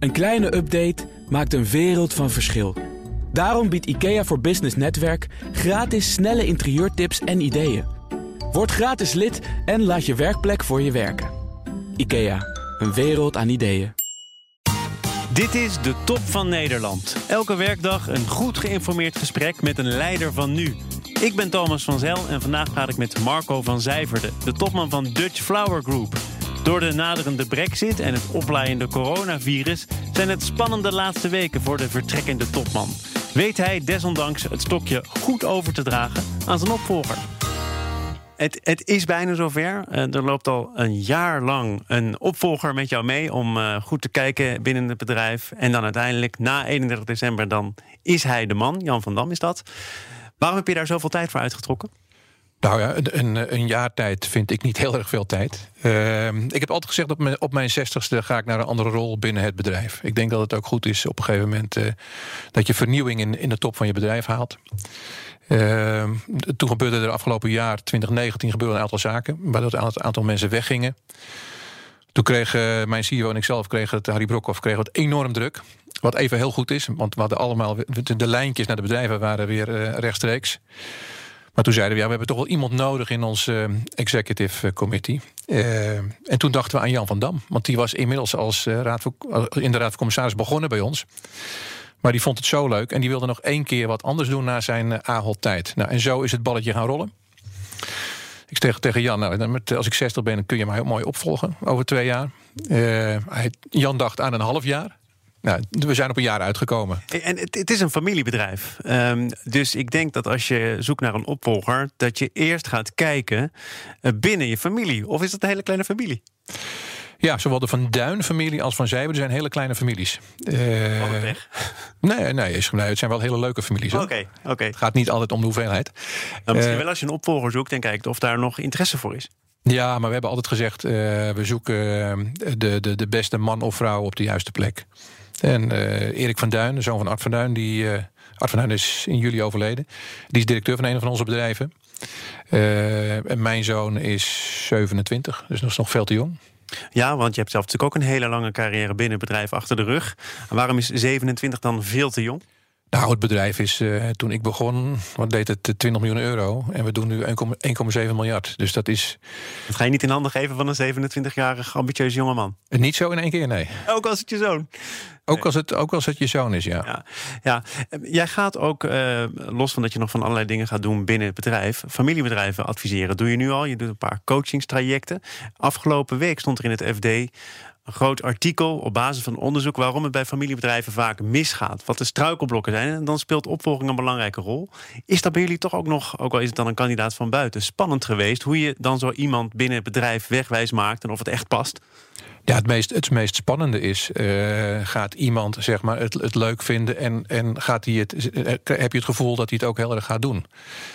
Een kleine update maakt een wereld van verschil. Daarom biedt IKEA voor Business Netwerk gratis snelle interieurtips en ideeën. Word gratis lid en laat je werkplek voor je werken. IKEA, een wereld aan ideeën. Dit is de Top van Nederland. Elke werkdag een goed geïnformeerd gesprek met een leider van nu. Ik ben Thomas van Zel en vandaag praat ik met Marco van Zijverde, de topman van Dutch Flower Group. Door de naderende brexit en het oplaaiende coronavirus zijn het spannende laatste weken voor de vertrekkende topman. Weet hij desondanks het stokje goed over te dragen aan zijn opvolger? Het is bijna zover. Er loopt al een jaar lang een opvolger met jou mee om goed te kijken binnen het bedrijf. En dan uiteindelijk, na 31 december, dan is hij de man. Jan van Dam is dat. Waarom heb je daar zoveel tijd voor uitgetrokken? Nou ja, een jaar tijd vind ik niet heel erg veel tijd. Ik heb altijd gezegd dat op mijn 60ste ga ik naar een andere rol binnen het bedrijf. Ik denk dat het ook goed is op een gegeven moment dat je vernieuwing in de top van je bedrijf haalt. Toen gebeurde er afgelopen jaar, 2019, gebeurde een aantal zaken, waardoor een aantal mensen weggingen. Toen kregen mijn CEO en ikzelf, Harry Brokhoff, het enorm druk. Wat even heel goed is, want we hadden allemaal de lijntjes naar de bedrijven waren weer rechtstreeks. Maar toen zeiden we, we hebben toch wel iemand nodig in ons executive committee. En toen dachten we aan Jan van Dam. Want die was inmiddels in de Raad van Commissaris begonnen bij ons. Maar die vond het zo leuk en die wilde nog 1 keer wat anders doen na zijn Ahold-tijd. Nou, en zo is het balletje gaan rollen. Ik zeg tegen Jan, als ik 60 ben, dan kun je mij mooi opvolgen over 2 jaar. Jan dacht aan een half jaar. Nou, we zijn op een jaar uitgekomen. En het is een familiebedrijf. Dus ik denk dat als je zoekt naar een opvolger, dat je eerst gaat kijken binnen je familie. Of is dat een hele kleine familie? Ja, zowel de Van Duin-familie als Van Zijverde zijn hele kleine families. Weg? Nee, het zijn wel hele leuke families. Oké. Het gaat niet altijd om de hoeveelheid. Nou, misschien wel als je een opvolger zoekt en kijkt of daar nog interesse voor is. Ja, maar we hebben altijd gezegd, we zoeken de beste man of vrouw op de juiste plek. En Erik van Duin, de zoon van Art van Duin, Art van Duin is in juli overleden. Die is directeur van een van onze bedrijven. En mijn zoon is 27, dus dat is nog veel te jong. Ja, want je hebt zelf natuurlijk ook een hele lange carrière binnen het bedrijf achter de rug. En waarom is 27 dan veel te jong? Nou, het bedrijf is, toen ik begon, deed het 20 miljoen euro. En we doen nu 1,7 miljard. Dus dat is... Dat ga je niet in handen geven van een 27-jarig ambitieuze jongeman? Niet zo in 1 keer, nee. Ook als het je zoon? Ook als het je zoon is, ja. Jij gaat ook, los van dat je nog van allerlei dingen gaat doen binnen het bedrijf, familiebedrijven adviseren. Doe je nu al. Je doet een paar coachingstrajecten. Afgelopen week stond er in het FD een groot artikel op basis van onderzoek waarom het bij familiebedrijven vaak misgaat. Wat de struikelblokken zijn. En dan speelt opvolging een belangrijke rol. Is dat bij jullie toch ook nog, ook al is het dan een kandidaat van buiten, spannend geweest hoe je dan zo iemand binnen het bedrijf wegwijs maakt en of het echt past? Ja, het meest spannende is, gaat iemand zeg maar het leuk vinden en heb je het gevoel dat hij het ook heel erg gaat doen?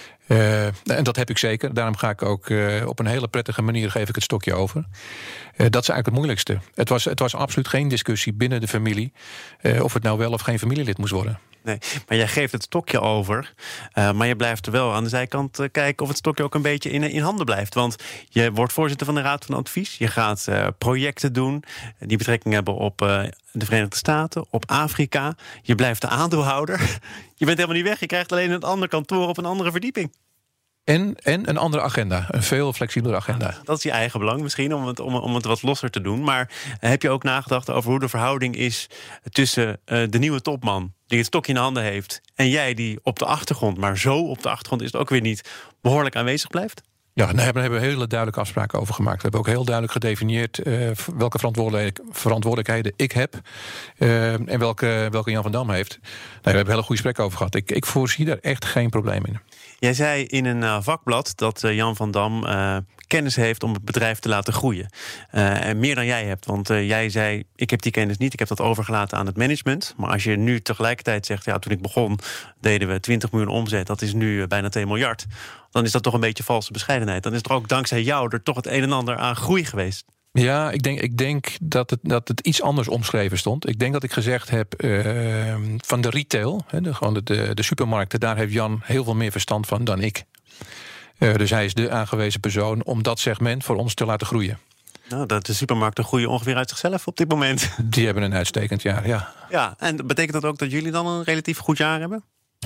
En dat heb ik zeker. Daarom ga ik ook op een hele prettige manier geef ik het stokje over. Dat is eigenlijk het moeilijkste. Het was absoluut geen discussie binnen de familie of het nou wel of geen familielid moest worden. Nee, maar jij geeft het stokje over. Maar je blijft er wel aan de zijkant kijken of het stokje ook een beetje in handen blijft. Want je wordt voorzitter van de Raad van Advies. Je gaat projecten doen die betrekking hebben op de Verenigde Staten, op Afrika. Je blijft de aandeelhouder. Je bent helemaal niet weg. Je krijgt alleen een ander kantoor op een andere verdieping. En een andere agenda, een veel flexibeler agenda. Dat is je eigen belang misschien, om het wat losser te doen. Maar heb je ook nagedacht over hoe de verhouding is tussen de nieuwe topman die het stokje in de handen heeft en jij die op de achtergrond, maar zo op de achtergrond is het ook weer niet, behoorlijk aanwezig blijft? Ja, daar hebben we hele duidelijke afspraken over gemaakt. We hebben ook heel duidelijk gedefinieerd welke verantwoordelijkheden ik heb en welke Jan van Dam heeft. We hebben een hele goede gesprek over gehad. Ik voorzie daar echt geen probleem in. Jij zei in een vakblad dat Jan van Dam kennis heeft om het bedrijf te laten groeien. En meer dan jij hebt. Want jij zei, ik heb die kennis niet, ik heb dat overgelaten aan het management. Maar als je nu tegelijkertijd zegt, ja, toen ik begon deden we 20 miljoen omzet, dat is nu bijna 2 miljard. Dan is dat toch een beetje valse bescheidenheid. Dan is er ook dankzij jou er toch het een en ander aan groei geweest. Ja, ik denk dat het iets anders omschreven stond. Ik denk dat ik gezegd heb van de retail, de supermarkten, daar heeft Jan heel veel meer verstand van dan ik. Dus hij is de aangewezen persoon om dat segment voor ons te laten groeien. Nou, dat de supermarkten groeien ongeveer uit zichzelf op dit moment. Die hebben een uitstekend jaar, ja. Ja, en betekent dat ook dat jullie dan een relatief goed jaar hebben?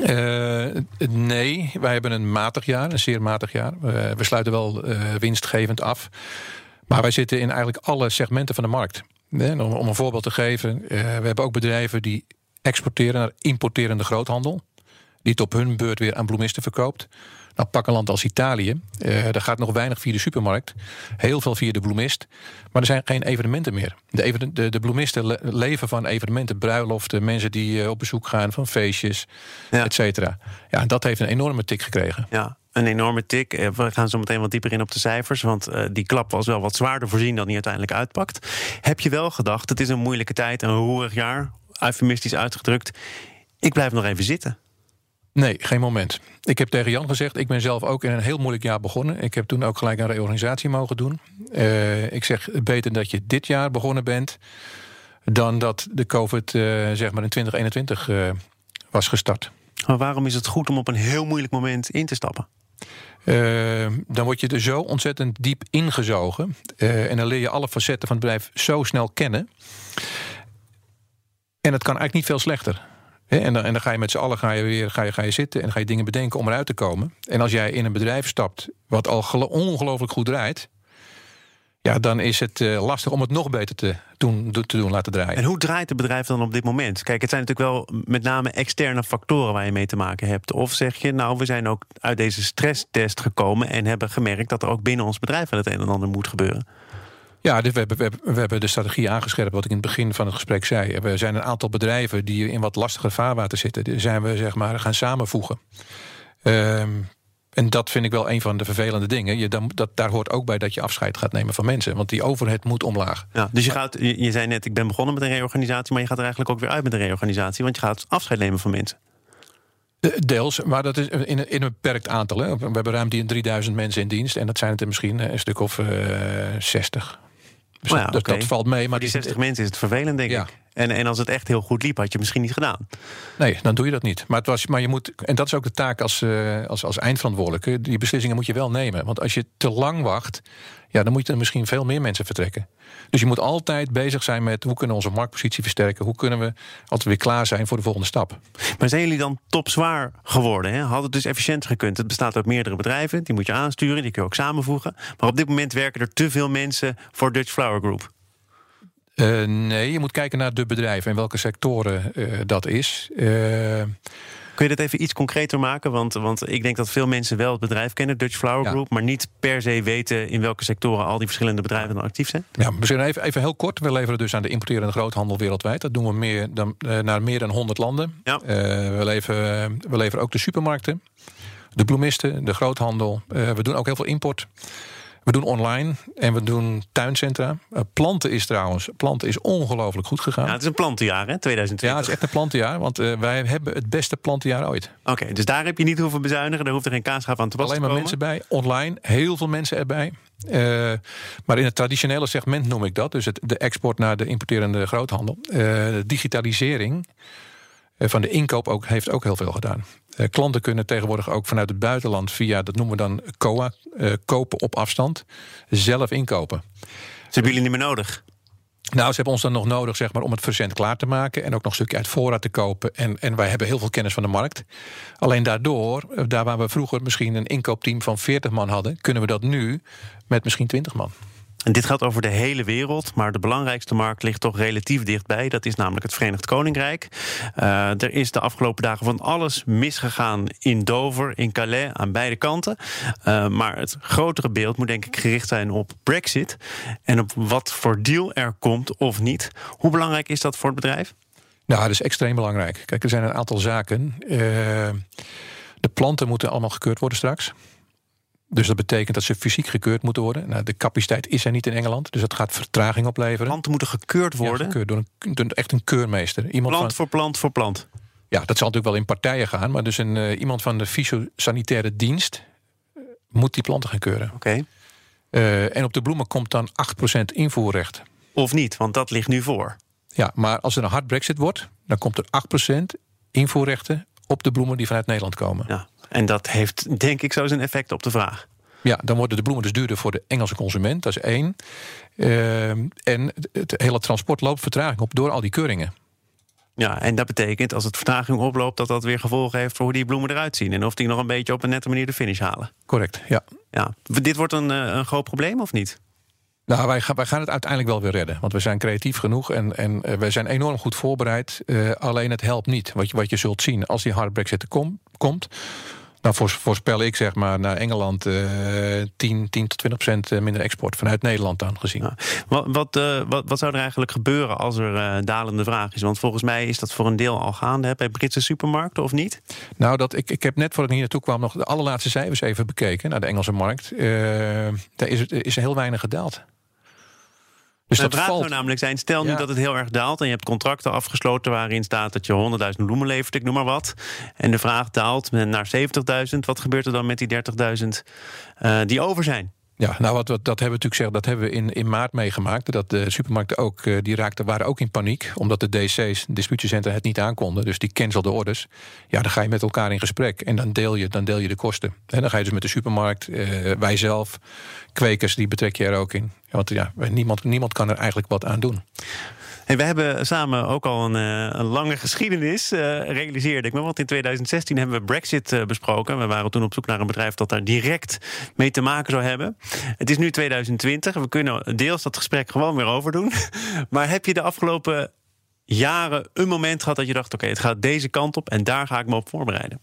Nee, wij hebben een matig jaar, een zeer matig jaar. We sluiten wel winstgevend af. Maar wij zitten in eigenlijk alle segmenten van de markt. Om een voorbeeld te geven, we hebben ook bedrijven die exporteren naar importerende groothandel, die het op hun beurt weer aan bloemisten verkoopt. Nou, pak een land als Italië. Daar gaat nog weinig via de supermarkt. Heel veel via de bloemist. Maar er zijn geen evenementen meer. De bloemisten leven van evenementen, bruiloften, mensen die op bezoek gaan van feestjes, et cetera. Ja, en dat heeft een enorme tik gekregen. Ja, een enorme tik. We gaan zo meteen wat dieper in op de cijfers, want die klap was wel wat zwaarder voorzien dan die uiteindelijk uitpakt. Heb je wel gedacht, het is een moeilijke tijd, een roerig jaar, eufemistisch uitgedrukt, ik blijf nog even zitten? Nee, geen moment. Ik heb tegen Jan gezegd, ik ben zelf ook in een heel moeilijk jaar begonnen. Ik heb toen ook gelijk een reorganisatie mogen doen. Ik zeg, beter dat je dit jaar begonnen bent dan dat de COVID zeg maar in 2021 was gestart. Maar waarom is het goed om op een heel moeilijk moment in te stappen? Dan word je er zo ontzettend diep ingezogen. En dan leer je alle facetten van het bedrijf zo snel kennen. En het kan eigenlijk niet veel slechter. En dan ga je met z'n allen ga je zitten en ga je dingen bedenken om eruit te komen. En als jij in een bedrijf stapt wat al ongelooflijk goed draait, ja, dan is het lastig om het nog beter te doen laten draaien. En hoe draait het bedrijf dan op dit moment? Kijk, het zijn natuurlijk wel met name externe factoren waar je mee te maken hebt. Of zeg je, nou, we zijn ook uit deze stresstest gekomen en hebben gemerkt dat er ook binnen ons bedrijf wel het een en ander moet gebeuren. Ja, dus we hebben de strategie aangescherpt, wat ik in het begin van het gesprek zei. Er zijn een aantal bedrijven die in wat lastiger vaarwater zitten. Die zijn we zeg maar gaan samenvoegen. En dat vind ik wel een van de vervelende dingen. Daar hoort ook bij dat je afscheid gaat nemen van mensen. Want die overhead moet omlaag. Ja, dus je zei net, ik ben begonnen met een reorganisatie, maar je gaat er eigenlijk ook weer uit met een reorganisatie, want je gaat afscheid nemen van mensen. Deels, maar dat is in een beperkt aantal. Hè. We hebben ruim 3000 mensen in dienst. En dat zijn het er misschien een stuk of 60. Dus dat valt mee. Maar die 60 mensen is het vervelend, denk ik. En als het echt heel goed liep, had je het misschien niet gedaan. Nee, dan doe je dat niet. Maar je moet, en dat is ook de taak als eindverantwoordelijke. Die beslissingen moet je wel nemen. Want als je te lang wacht, ja, dan moet je er misschien veel meer mensen vertrekken. Dus je moet altijd bezig zijn met hoe kunnen we onze marktpositie versterken. Hoe kunnen we altijd weer klaar zijn voor de volgende stap. Maar zijn jullie dan topzwaar geworden? Hè? Had het dus efficiënter gekund? Het bestaat uit meerdere bedrijven. Die moet je aansturen, die kun je ook samenvoegen. Maar op dit moment werken er te veel mensen voor Dutch Flower Group. Nee, je moet kijken naar de bedrijven en welke sectoren dat is. Kun je dat even iets concreter maken? Want ik denk dat veel mensen wel het bedrijf kennen, Dutch Flower Group, maar niet per se weten in welke sectoren al die verschillende bedrijven dan actief zijn. Ja, misschien even heel kort. We leveren dus aan de importerende groothandel wereldwijd. Dat doen we naar meer dan 100 landen. Ja. We leveren ook de supermarkten, de bloemisten, de groothandel. We doen ook heel veel import. We doen online en we doen tuincentra. Planten is ongelooflijk goed gegaan. Ja, het is een plantenjaar, hè, 2020. Ja, het is echt een plantenjaar, want wij hebben het beste plantenjaar ooit. Oké, dus daar heb je niet hoeven bezuinigen, daar hoeft er geen kaasschaaf aan te pas te komen. Alleen maar mensen bij, online, heel veel mensen erbij. Maar in het traditionele segment noem ik dat, dus de export naar de importerende groothandel. De digitalisering van de inkoop heeft ook heel veel gedaan. Klanten kunnen tegenwoordig ook vanuit het buitenland via, dat noemen we dan COA, kopen op afstand, zelf inkopen. Ze hebben jullie niet meer nodig? Nou, ze hebben ons dan nog nodig, zeg maar, om het verzend klaar te maken en ook nog een stukje uit voorraad te kopen. En wij hebben heel veel kennis van de markt. Alleen daardoor, daar waar we vroeger misschien een inkoopteam van 40 man hadden, kunnen we dat nu met misschien 20 man. En dit gaat over de hele wereld, maar de belangrijkste markt ligt toch relatief dichtbij. Dat is namelijk het Verenigd Koninkrijk. Er is de afgelopen dagen van alles misgegaan in Dover, in Calais, aan beide kanten. Maar het grotere beeld moet denk ik gericht zijn op Brexit en op wat voor deal er komt of niet. Hoe belangrijk is dat voor het bedrijf? Nou, dat is extreem belangrijk. Kijk, er zijn een aantal zaken. De planten moeten allemaal gekeurd worden straks. Dus dat betekent dat ze fysiek gekeurd moeten worden. Nou, de capaciteit is er niet in Engeland, dus dat gaat vertraging opleveren. Planten moeten gekeurd worden? Ja, gekeurd door echt een keurmeester. Plant voor plant voor plant? Ja, dat zal natuurlijk wel in partijen gaan. Maar dus iemand van de fytosanitaire dienst moet die planten gaan keuren. Oké. En op de bloemen komt dan 8% invoerrecht. Of niet, want dat ligt nu voor. Ja, maar als er een hard Brexit wordt, dan komt er 8% invoerrechten op de bloemen die vanuit Nederland komen. Ja. En dat heeft, denk ik, zo zijn effect op de vraag. Ja, dan worden de bloemen dus duurder voor de Engelse consument. Dat is 1. En het hele transport loopt vertraging op door al die keuringen. Ja, en dat betekent als het vertraging oploopt dat dat weer gevolgen heeft voor hoe die bloemen eruit zien. En of die nog een beetje op een nette manier de finish halen. Correct, ja. Dit wordt een groot probleem of niet? Nou, wij gaan het uiteindelijk wel weer redden. Want we zijn creatief genoeg en wij zijn enorm goed voorbereid. Alleen het helpt niet. Wat je zult zien als die hard Brexit er komt. Nou, voorspel ik zeg maar naar Engeland 10 tot 20% minder export vanuit Nederland dan gezien. Ja. Wat zou er eigenlijk gebeuren als er dalende vraag is? Want volgens mij is dat voor een deel al gaande bij Britse supermarkten, of niet? Nou, ik heb net voordat ik hier naartoe kwam nog de allerlaatste cijfers even bekeken naar de Engelse markt. Daar is heel weinig gedaald. Dus de vraag zou namelijk zijn, stel nu dat het heel erg daalt en je hebt contracten afgesloten waarin staat dat je 100.000 bloemen levert, ik noem maar wat. En de vraag daalt naar 70.000. Wat gebeurt er dan met die 30.000 die over zijn? Ja, nou, dat hebben we natuurlijk gezegd, dat hebben we in maart meegemaakt. Dat de supermarkten ook, waren ook in paniek. Omdat de DC's, distributiecentra, het niet aankonden. Dus die cancelden orders. Ja, dan ga je met elkaar in gesprek. En dan deel je de kosten. En dan ga je dus met de supermarkt, wij zelf, kwekers, die betrek je er ook in. Want niemand kan er eigenlijk wat aan doen. Hey, we hebben samen ook al een lange geschiedenis, realiseerde ik me. Want in 2016 hebben we Brexit besproken. We waren toen op zoek naar een bedrijf dat daar direct mee te maken zou hebben. Het is nu 2020. We kunnen deels dat gesprek gewoon weer overdoen. Maar heb je de afgelopen jaren een moment gehad dat je dacht, oké, het gaat deze kant op en daar ga ik me op voorbereiden?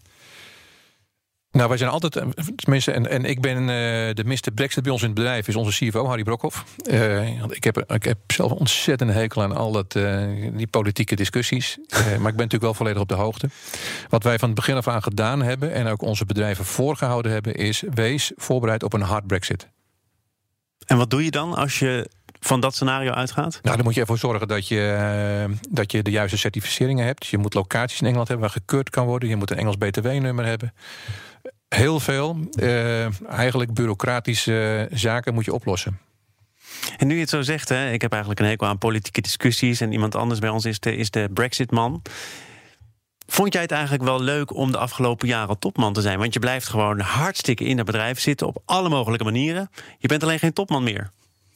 Nou, wij zijn altijd, tenminste, en ik ben de Mr. Brexit bij ons in het bedrijf, is onze CFO, Harry Brokhoff. Ik heb zelf een ontzettende hekel aan al die politieke discussies. Maar ik ben natuurlijk wel volledig op de hoogte. Wat wij van het begin af aan gedaan hebben, en ook onze bedrijven voorgehouden hebben, is wees voorbereid op een hard Brexit. En wat doe je dan als je van dat scenario uitgaat? Nou, dan moet je ervoor zorgen dat je de juiste certificeringen hebt. Je moet locaties in Engeland hebben waar gekeurd kan worden. Je moet een Engels BTW-nummer hebben. Heel veel, eigenlijk bureaucratische zaken moet je oplossen. En nu je het zo zegt, hè, ik heb eigenlijk een hekel aan politieke discussies en iemand anders bij ons is de Brexit-man. Vond jij het eigenlijk wel leuk om de afgelopen jaren topman te zijn? Want je blijft gewoon hartstikke in het bedrijf zitten op alle mogelijke manieren. Je bent alleen geen topman meer.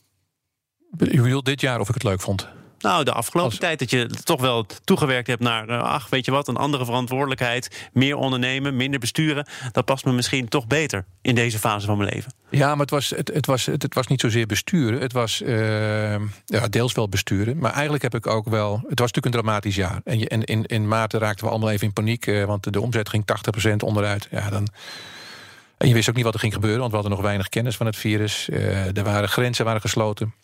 Je bedoelt dit jaar of ik het leuk vond? Nou, de afgelopen tijd dat je toch wel toegewerkt hebt naar, weet je wat, een andere verantwoordelijkheid. Meer ondernemen, minder besturen. Dat past me misschien toch beter in deze fase van mijn leven. Ja, maar het was niet zozeer besturen. Het was deels wel besturen. Maar eigenlijk heb ik ook wel. Het was natuurlijk een dramatisch jaar. En in maart raakten we allemaal even in paniek. Want de omzet ging 80% onderuit. Ja, dan. En je wist ook niet wat er ging gebeuren, want we hadden nog weinig kennis van het virus. Grenzen waren gesloten.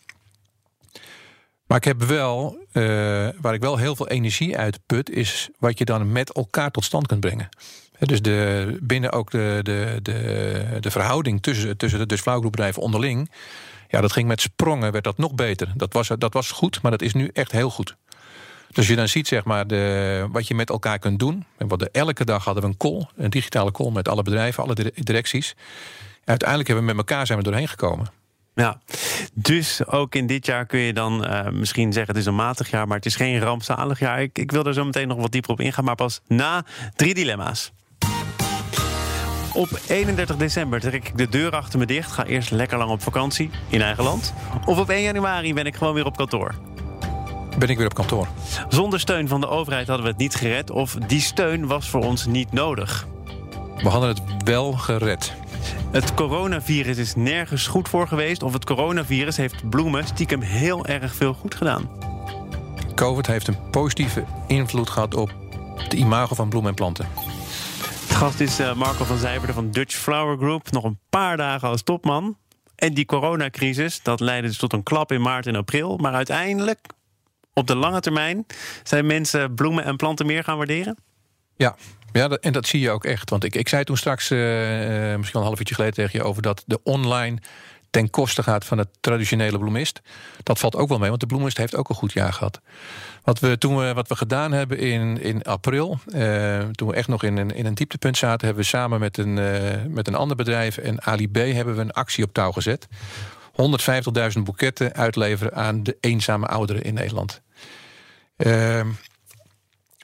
Maar ik heb wel, waar ik wel heel veel energie uit put, is wat je dan met elkaar tot stand kunt brengen. Dus binnen ook de verhouding tussen de flauwgroepbedrijven onderling. Ja, dat ging met sprongen, werd dat nog beter. Dat was goed, maar dat is nu echt heel goed. Dus je dan ziet zeg maar wat je met elkaar kunt doen. En elke dag hadden we een call, een digitale call met alle bedrijven, alle directies. Uiteindelijk hebben we met elkaar zijn we doorheen gekomen. Ja, dus ook in dit jaar kun je dan misschien zeggen het is een matig jaar, maar het is geen rampzalig jaar. Ik wil er zo meteen nog wat dieper op ingaan, maar pas na 3 dilemma's. Op 31 december trek ik de deur achter me dicht, ga eerst lekker lang op vakantie in eigen land. Of op 1 januari ben ik gewoon weer op kantoor. Ben ik weer op kantoor. Zonder steun van de overheid hadden we het niet gered, of die steun was voor ons niet nodig. We hadden het wel gered. Het coronavirus is nergens goed voor geweest, of het coronavirus heeft bloemen stiekem heel erg veel goed gedaan. COVID heeft een positieve invloed gehad op de imago van bloemen en planten. De gast is Marco van Zijverde van Dutch Flower Group. Nog een paar dagen als topman. En die coronacrisis, dat leidde dus tot een klap in maart en april. Maar uiteindelijk, op de lange termijn, zijn mensen bloemen en planten meer gaan waarderen? Ja, en dat zie je ook echt. Want ik zei toen straks, misschien al een half uurtje geleden tegen je, over dat de online ten koste gaat van de traditionele bloemist. Dat valt ook wel mee, want de bloemist heeft ook een goed jaar gehad. Wat we gedaan hebben in april, toen we echt nog in een dieptepunt zaten, hebben we samen met een ander bedrijf en Ali B hebben we een actie op touw gezet. 150.000 boeketten uitleveren aan de eenzame ouderen in Nederland.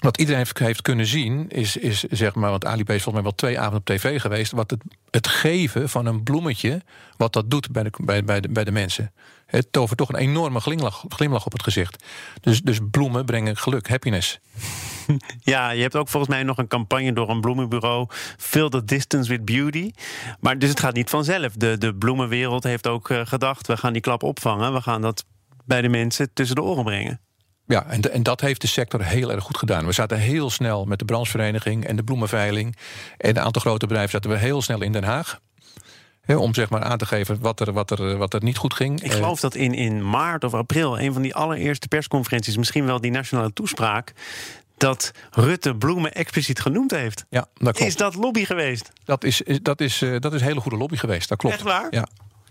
Wat iedereen heeft kunnen zien is zeg maar, want Ali B is volgens mij wel 2 avonden op tv geweest, wat het geven van een bloemetje, wat dat doet bij de mensen. Het tovert toch een enorme glimlach op het gezicht. Dus bloemen brengen geluk, happiness. Ja, je hebt ook volgens mij nog een campagne door een bloemenbureau. Fill the distance with beauty. Maar dus het gaat niet vanzelf. De bloemenwereld heeft ook gedacht, we gaan die klap opvangen. We gaan dat bij de mensen tussen de oren brengen. Ja, en dat heeft de sector heel erg goed gedaan. We zaten heel snel met de branchevereniging en de bloemenveiling en een aantal grote bedrijven zaten we heel snel in Den Haag. Om zeg maar aan te geven wat er niet goed ging. Ik geloof dat in maart of april, een van die allereerste persconferenties, misschien wel die nationale toespraak, dat Rutte bloemen expliciet genoemd heeft. Ja, dat klopt. Is dat lobby geweest? Dat is hele goede lobby geweest, dat klopt. Echt waar? Ja.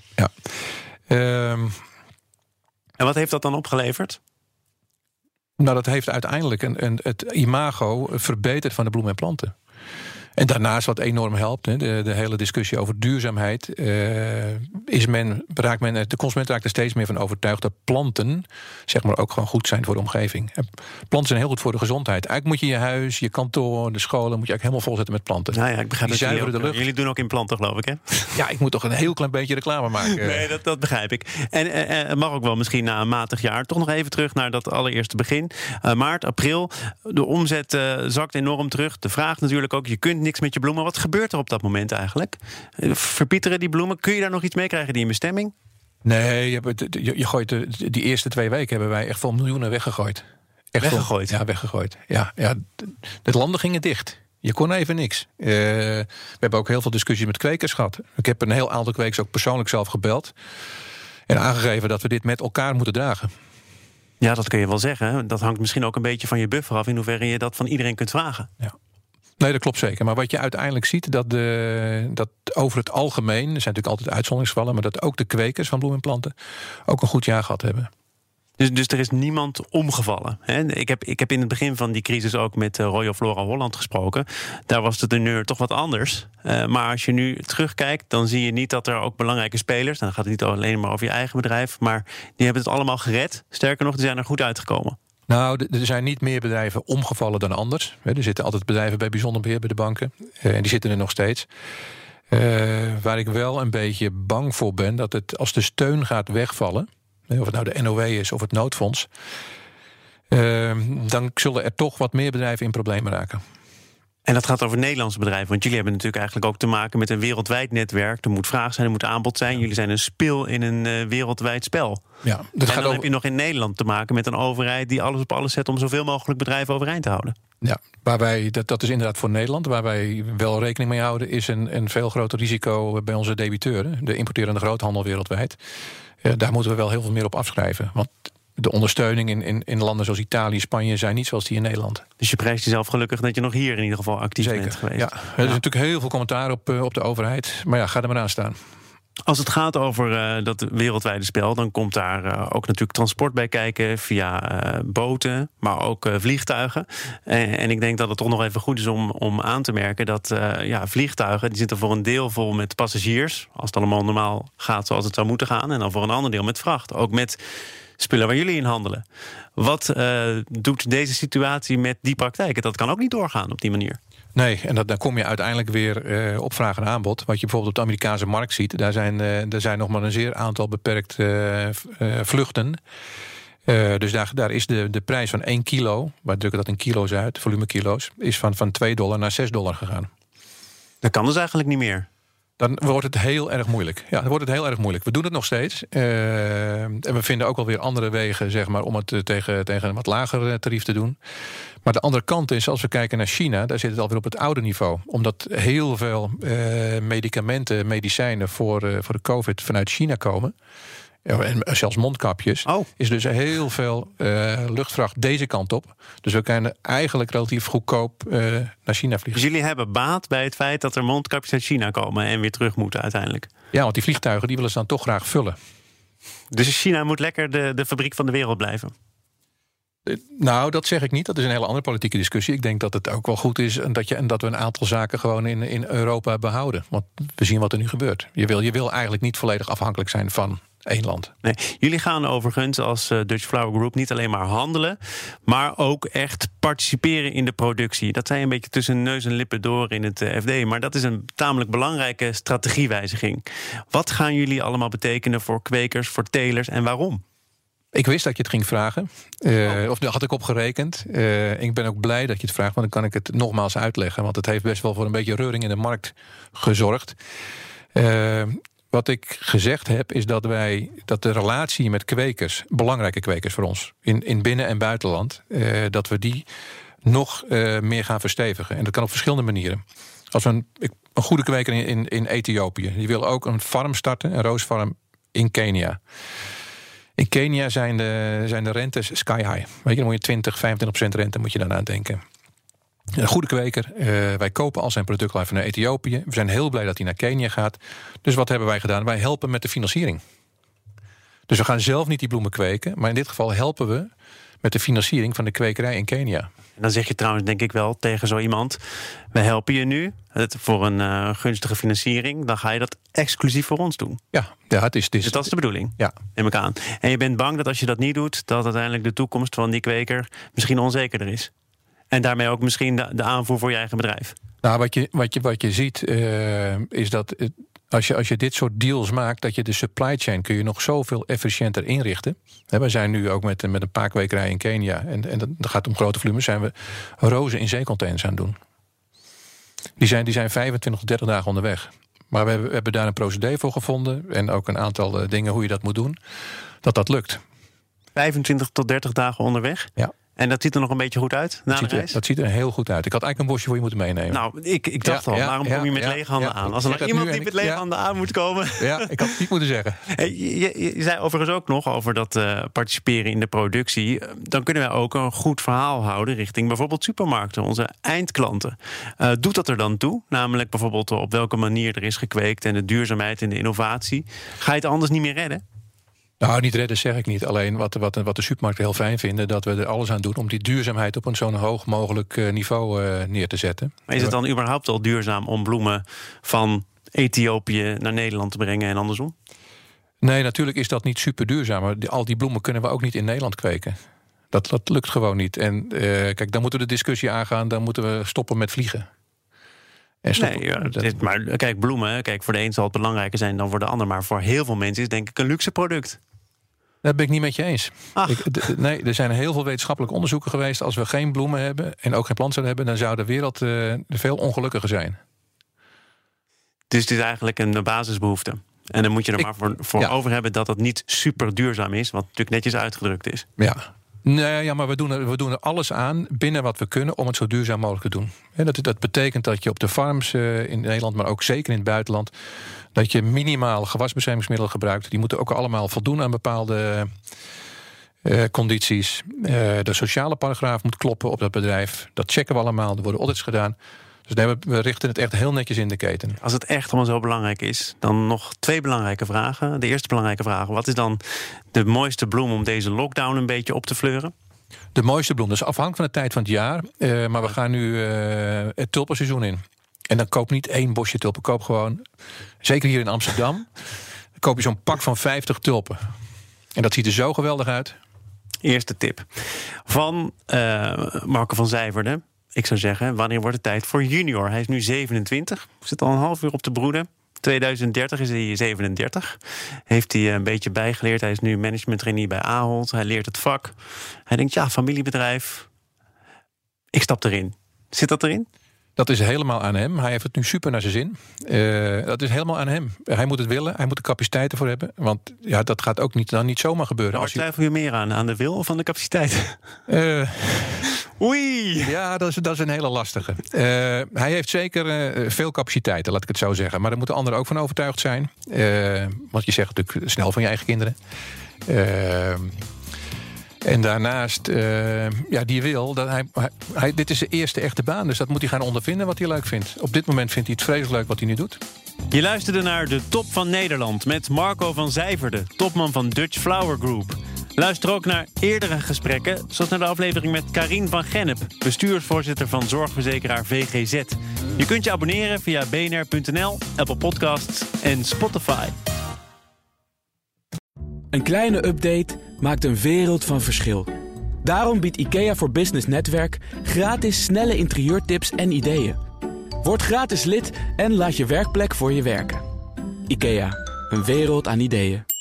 En wat heeft dat dan opgeleverd? Nou, dat heeft uiteindelijk het imago verbeterd van de bloemen en planten. En daarnaast wat enorm helpt, de hele discussie over duurzaamheid, de consument raakt er steeds meer van overtuigd dat planten zeg maar ook gewoon goed zijn voor de omgeving. En planten zijn heel goed voor de gezondheid. Eigenlijk moet je huis, je kantoor, de scholen moet je eigenlijk helemaal volzetten met planten. Nou ja, ik begrijp dat jullie doen ook in planten, geloof ik, hè? Ja, ik moet toch een heel klein beetje reclame maken. Nee, dat begrijp ik. En het mag ook wel misschien na een matig jaar. Toch nog even terug naar dat allereerste begin. Maart, april, de omzet zakt enorm terug. De vraag natuurlijk ook, je kunt niks met je bloemen. Wat gebeurt er op dat moment eigenlijk? Verpieteren die bloemen? Kun je daar nog iets mee krijgen, die in bestemming? Nee, je gooit die eerste 2 weken hebben wij echt voor miljoenen weggegooid. Weggegooid? Ja, weggegooid. Ja, de landen gingen dicht. Je kon even niks. We hebben ook heel veel discussies met kwekers gehad. Ik heb een heel aantal kwekers ook persoonlijk zelf gebeld en aangegeven dat we dit met elkaar moeten dragen. Ja, dat kun je wel zeggen. Dat hangt misschien ook een beetje van je buffer af, in hoeverre je dat van iedereen kunt vragen. Ja. Nee, dat klopt zeker. Maar wat je uiteindelijk ziet, dat over het algemeen, er zijn natuurlijk altijd uitzonderingsgevallen, maar dat ook de kwekers van bloemen en planten ook een goed jaar gehad hebben. Dus er is niemand omgevallen. Hè? Ik heb in het begin van die crisis ook met Royal Flora Holland gesproken. Daar was de teneur toch wat anders. Maar als je nu terugkijkt, dan zie je niet dat er ook belangrijke spelers, dan gaat het niet alleen maar over je eigen bedrijf, maar die hebben het allemaal gered. Sterker nog, die zijn er goed uitgekomen. Nou, er zijn niet meer bedrijven omgevallen dan anders. Er zitten altijd bedrijven bij bijzonder beheer bij de banken. En die zitten er nog steeds. Waar ik wel een beetje bang voor ben, dat het als de steun gaat wegvallen, of het nou de NOW is of het noodfonds, dan zullen er toch wat meer bedrijven in problemen raken. En dat gaat over Nederlandse bedrijven. Want jullie hebben natuurlijk eigenlijk ook te maken met een wereldwijd netwerk. Er moet vraag zijn, er moet aanbod zijn. Jullie zijn een spil in een wereldwijd spel. Ja, dan heb je nog in Nederland te maken met een overheid die alles op alles zet om zoveel mogelijk bedrijven overeind te houden. Ja, dat is inderdaad voor Nederland. Waar wij wel rekening mee houden is een veel groter risico bij onze debiteuren. De importerende groothandel wereldwijd. Daar moeten we wel heel veel meer op afschrijven. Want de ondersteuning in landen zoals Italië, Spanje zijn niet zoals die in Nederland. Dus je prijst jezelf gelukkig dat je nog hier in ieder geval actief bent geweest. Ja, er is natuurlijk heel veel commentaar op de overheid. Maar ja, ga er maar aan staan. Als het gaat over dat wereldwijde spel, dan komt daar ook natuurlijk transport bij kijken via boten, maar ook vliegtuigen. En ik denk dat het toch nog even goed is om aan te merken dat vliegtuigen die zitten voor een deel vol met passagiers, als het allemaal normaal gaat zoals het zou moeten gaan, en dan voor een ander deel met vracht. Ook met spullen waar jullie in handelen. Wat doet deze situatie met die praktijken? Dat kan ook niet doorgaan op die manier. Nee, en dan kom je uiteindelijk weer op vraag en aanbod. Wat je bijvoorbeeld op de Amerikaanse markt ziet, daar zijn nog maar een zeer aantal beperkt vluchten. Dus daar is de prijs van 1 kilo, wij drukken dat in kilo's uit, volumekilo's, is van $2 naar $6 gegaan. Dat kan dus eigenlijk niet meer. Dan wordt het heel erg moeilijk. Ja, dan wordt het heel erg moeilijk. We doen het nog steeds. En we vinden ook wel weer andere wegen, zeg maar, om het tegen een wat lager tarief te doen. Maar de andere kant is, als we kijken naar China, daar zit het alweer op het oude niveau. Omdat heel veel medicijnen voor de COVID vanuit China komen. En zelfs mondkapjes. Is dus heel veel luchtvracht deze kant op. Dus we kunnen eigenlijk relatief goedkoop naar China vliegen. Dus jullie hebben baat bij het feit dat er mondkapjes uit China komen en weer terug moeten uiteindelijk? Ja, want die vliegtuigen die willen ze dan toch graag vullen. Dus China moet lekker de fabriek van de wereld blijven? Nou, dat zeg ik niet. Dat is een hele andere politieke discussie. Ik denk dat het ook wel goed is dat we een aantal zaken gewoon in Europa behouden. Want we zien wat er nu gebeurt. Je wil eigenlijk niet volledig afhankelijk zijn van één land. Nee. Jullie gaan overigens als Dutch Flower Group niet alleen maar handelen, maar ook echt participeren in de productie. Dat zei een beetje tussen neus en lippen door in het FD, maar dat is een tamelijk belangrijke strategiewijziging. Wat gaan jullie allemaal betekenen voor kwekers, voor telers en waarom? Ik wist dat je het ging vragen. Of daar had ik op gerekend. Ik ben ook blij dat je het vraagt, want dan kan ik het nogmaals uitleggen. Want het heeft best wel voor een beetje reuring in de markt gezorgd. Wat ik gezegd heb, is dat de relatie met kwekers, belangrijke kwekers voor ons, in binnen- en buitenland, dat we die nog meer gaan verstevigen. En dat kan op verschillende manieren. Als een goede kweker in Ethiopië, die wil ook een farm starten, een roosfarm in Kenia. In Kenia zijn de rentes sky high. Weet je, dan moet je 20-25% rente moet je daarna denken. Een goede kweker. Wij kopen al zijn productlijn naar Ethiopië. We zijn heel blij dat hij naar Kenia gaat. Dus wat hebben wij gedaan? Wij helpen met de financiering. Dus we gaan zelf niet die bloemen kweken. Maar in dit geval helpen we met de financiering van de kwekerij in Kenia. En dan zeg je trouwens denk ik wel tegen zo iemand, we helpen je nu voor een gunstige financiering. Dan ga je dat exclusief voor ons doen. Ja, het is. Dus dat is de bedoeling, ja. Neem ik aan. En je bent bang dat als je dat niet doet, dat uiteindelijk de toekomst van die kweker misschien onzekerder is. En daarmee ook misschien de aanvoer voor je eigen bedrijf. Nou, wat je ziet is dat als je dit soort deals maakt, dat je de supply chain kun je nog zoveel efficiënter inrichten. We zijn nu ook met een paar kwekerijen in Kenia, en dat gaat om grote volumes, zijn we rozen in zeecontainers aan het doen. Die zijn 25 tot 30 dagen onderweg. Maar we hebben daar een procedé voor gevonden en ook een aantal dingen hoe je dat moet doen, dat lukt. 25 tot 30 dagen onderweg? Ja. En dat ziet er nog een beetje goed uit na de reis? Dat ziet er heel goed uit. Ik had eigenlijk een bosje voor je moeten meenemen. Nou, ik dacht waarom kom je met lege handen aan? Als er nog iemand die met lege handen aan moet komen. Ja, ik had het niet moeten zeggen. Je zei overigens ook nog over dat participeren in de productie. Dan kunnen wij ook een goed verhaal houden richting bijvoorbeeld supermarkten, onze eindklanten. Doet dat er dan toe? Namelijk bijvoorbeeld op welke manier er is gekweekt en de duurzaamheid en de innovatie. Ga je het anders niet meer redden? Nou, niet redden zeg ik niet. Alleen wat de supermarkten heel fijn vinden, dat we er alles aan doen om die duurzaamheid op een zo'n hoog mogelijk niveau neer te zetten. Maar is het dan überhaupt al duurzaam om bloemen van Ethiopië naar Nederland te brengen en andersom? Nee, natuurlijk is dat niet super duurzaam. Maar al die bloemen kunnen we ook niet in Nederland kweken. Dat lukt gewoon niet. En kijk, dan moeten we de discussie aangaan. Dan moeten we stoppen met vliegen. Maar kijk, bloemen, voor de een zal het belangrijker zijn dan voor de ander. Maar voor heel veel mensen is denk ik een luxe product. Dat ben ik niet met je eens. Nee, er zijn heel veel wetenschappelijke onderzoeken geweest. Als we geen bloemen hebben en ook geen planten zouden hebben, dan zou de wereld veel ongelukkiger zijn. Dus het is eigenlijk een basisbehoefte. En dan moet je er maar voor over hebben dat het niet super duurzaam is. Wat natuurlijk netjes uitgedrukt is. Ja. Nee, ja, maar we doen er alles aan binnen wat we kunnen om het zo duurzaam mogelijk te doen. Dat betekent dat je op de farms in Nederland, maar ook zeker in het buitenland, dat je minimaal gewasbeschermingsmiddelen gebruikt. Die moeten ook allemaal voldoen aan bepaalde condities. De sociale paragraaf moet kloppen op dat bedrijf. Dat checken we allemaal. Er worden audits gedaan. Dus we richten het echt heel netjes in de keten. Als het echt allemaal zo belangrijk is, dan nog 2 belangrijke vragen. De eerste belangrijke vraag: wat is dan de mooiste bloem om deze lockdown een beetje op te fleuren? De mooiste bloem, dat is afhankelijk van de tijd van het jaar. Maar we gaan nu het tulpenseizoen in. En dan koop niet 1 bosje tulpen. Koop gewoon, zeker hier in Amsterdam, dan koop je zo'n pak van 50 tulpen. En dat ziet er zo geweldig uit. Eerste tip van Marco van Zijverde. Ik zou zeggen, wanneer wordt het tijd voor junior? Hij is nu 27, zit al een half uur op de broeden. 2030 is hij 37. Heeft hij een beetje bijgeleerd. Hij is nu management trainee bij Ahold. Hij leert het vak. Hij denkt, familiebedrijf. Ik stap erin. Zit dat erin? Dat is helemaal aan hem. Hij heeft het nu super naar zijn zin. Dat is helemaal aan hem. Hij moet het willen. Hij moet de capaciteit ervoor hebben. Want dat gaat ook niet zomaar gebeuren. Waar twijfel je meer aan de wil of aan de capaciteit? Oei! Ja, dat is een hele lastige. Hij heeft zeker veel capaciteiten, laat ik het zo zeggen. Maar daar moeten anderen ook van overtuigd zijn. Want je zegt natuurlijk snel van je eigen kinderen. En daarnaast, die wil dat hij dit is de eerste echte baan. Dus dat moet hij gaan ondervinden wat hij leuk vindt. Op dit moment vindt hij het vreselijk leuk wat hij nu doet. Je luisterde naar de Top van Nederland met Marco van Zijverde, topman van Dutch Flower Group. Luister ook naar eerdere gesprekken, zoals naar de aflevering met Karin van Gennep, bestuursvoorzitter van zorgverzekeraar VGZ. Je kunt je abonneren via bnr.nl, Apple Podcasts en Spotify. Een kleine update maakt een wereld van verschil. Daarom biedt IKEA voor Business Netwerk gratis snelle interieurtips en ideeën. Word gratis lid en laat je werkplek voor je werken. IKEA, een wereld aan ideeën.